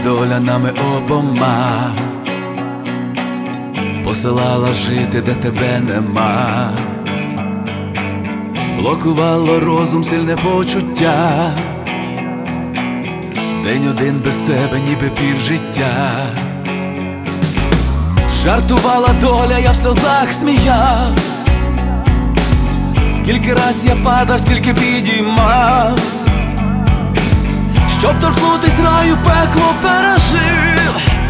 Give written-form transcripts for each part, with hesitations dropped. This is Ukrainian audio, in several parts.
доля нами обома посилала жити, де тебе нема, блокувало розум сильне почуття. День один без тебе, ніби півжиття. Жартувала доля, я в сльозах сміявсь. Скільки раз я падав, стільки підіймавсь. Щоб торкнутись раю, пекло пережив.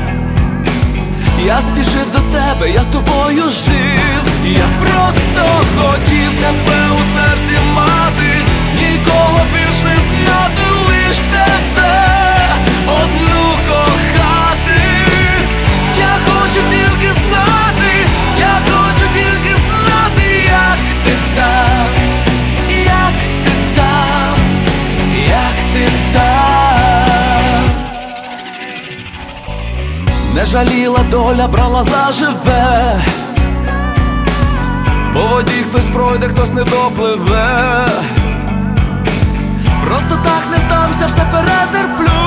Я спішив до тебе, я тобою жив. Я просто хотів тебе у серці мати, нікого більш не знати, лиш тебе одну кохати. Я хочу тільки знати, я хочу тільки знати, як ти там, як ти там, як ти там. Не жаліла доля, брала заживе. По воді хтось пройде, хтось не допливе. Просто так не здамся, все перетерплю.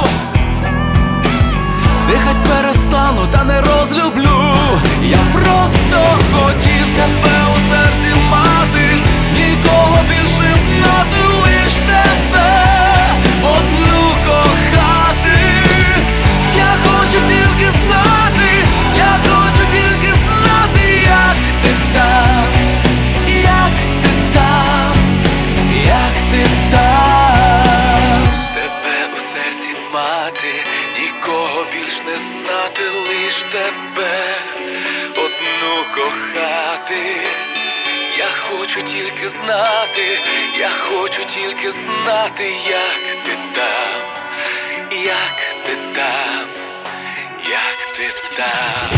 Дихать перестану, та не розлюблю. Я просто хотів тебе у серці мати, нікого більше знати, лиш тебе одну кохати. Я хочу тільки знати, я хочу тільки знати, як ти там, як ти там, як ти там. Тебе у серці мати, нікого більш не знати, лиш тебе одну кохати. Я хочу тільки знати, я хочу тільки знати, як ти там, як ти там, як ти там.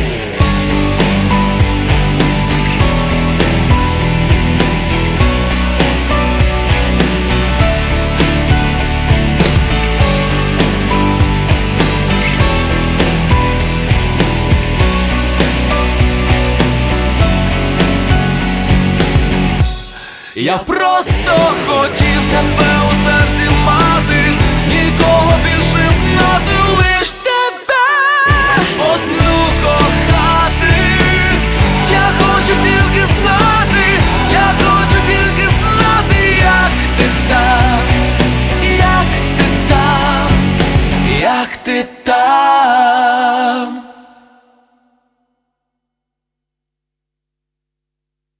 Я просто хотів тебе у серці мати, нікого більше знати, лиш тебе одну кохати. Я хочу тільки знати, я хочу тільки знати, як ти там, як ти там, як ти там.